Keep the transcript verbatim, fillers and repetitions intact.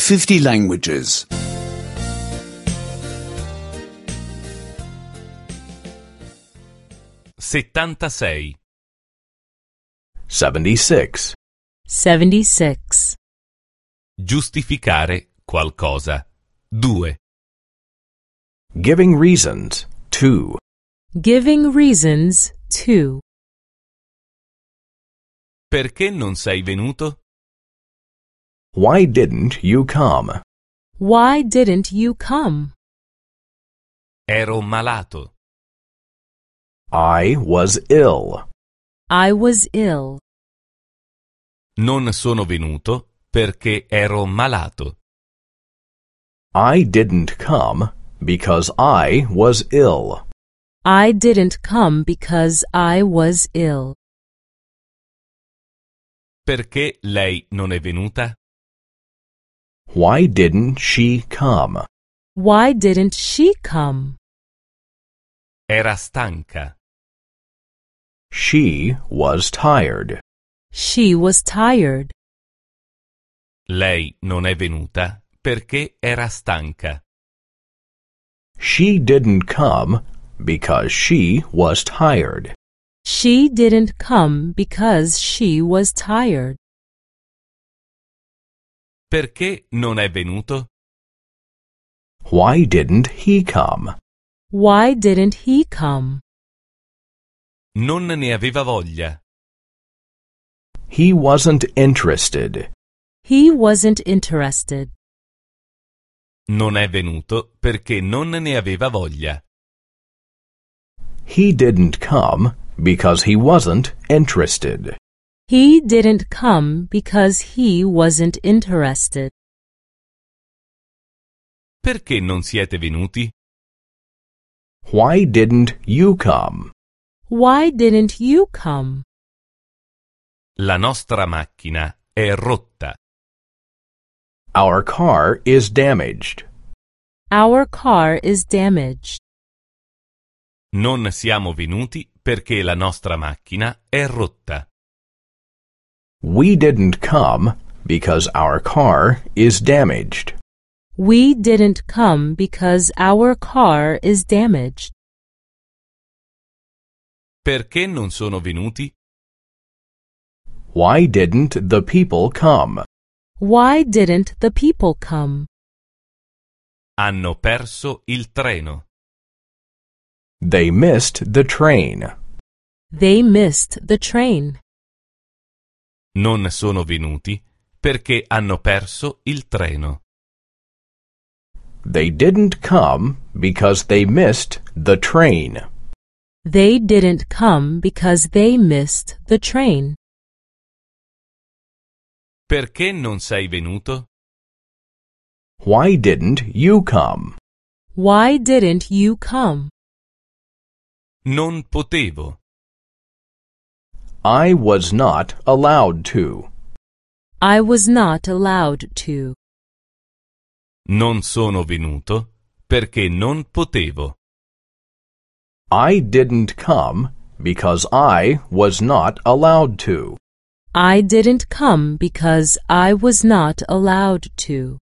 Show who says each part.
Speaker 1: fifty languages.
Speaker 2: settantasei.
Speaker 3: seventy-six.
Speaker 4: seventy-six.
Speaker 2: Giustificare qualcosa. due.
Speaker 3: Giving reasons. two.
Speaker 4: Giving reasons. two.
Speaker 2: Perché non sei venuto?
Speaker 3: Why didn't you come?
Speaker 4: Why didn't you come?
Speaker 2: Ero malato.
Speaker 3: I was ill.
Speaker 4: I was ill.
Speaker 2: Non sono venuto perché ero malato.
Speaker 3: I didn't come because I was ill.
Speaker 4: I didn't come because I was ill.
Speaker 2: Perché lei non è venuta?
Speaker 3: Why didn't she come?
Speaker 4: Why didn't she come?
Speaker 2: Era stanca.
Speaker 3: She was tired.
Speaker 4: She was tired.
Speaker 2: Lei non è venuta perché era stanca.
Speaker 3: She didn't come because she was tired.
Speaker 4: She didn't come because she was tired.
Speaker 2: Perché non è venuto?
Speaker 3: Why didn't he come?
Speaker 4: Why didn't he come?
Speaker 2: Non ne aveva voglia.
Speaker 3: He wasn't interested.
Speaker 4: He wasn't interested.
Speaker 2: Non è venuto perché non ne aveva voglia.
Speaker 3: He didn't come because he wasn't interested.
Speaker 4: He didn't come because he wasn't interested.
Speaker 2: Perché non siete venuti?
Speaker 3: Why didn't you come?
Speaker 4: Why didn't you come?
Speaker 2: La nostra macchina è rotta.
Speaker 3: Our car is damaged.
Speaker 4: Our car is damaged.
Speaker 2: Non siamo venuti perché la nostra macchina è rotta.
Speaker 3: We didn't come because our car is damaged.
Speaker 4: We didn't come because our car is damaged.
Speaker 2: Perché non sono venuti?
Speaker 3: Why didn't the people come?
Speaker 4: Why didn't the people come?
Speaker 2: Hanno perso il treno.
Speaker 3: They missed the train.
Speaker 4: They missed the train.
Speaker 2: Non sono venuti perché hanno perso il treno.
Speaker 3: They didn't come because they missed the train.
Speaker 4: They didn't come because they missed the train.
Speaker 2: Perché non sei venuto?
Speaker 3: Why didn't you come?
Speaker 4: Why didn't you come?
Speaker 2: Non potevo.
Speaker 3: I was not allowed to.
Speaker 4: I was not allowed to.
Speaker 2: Non sono venuto perché non potevo.
Speaker 3: I didn't come because I was not allowed to.
Speaker 4: I didn't come because I was not allowed to.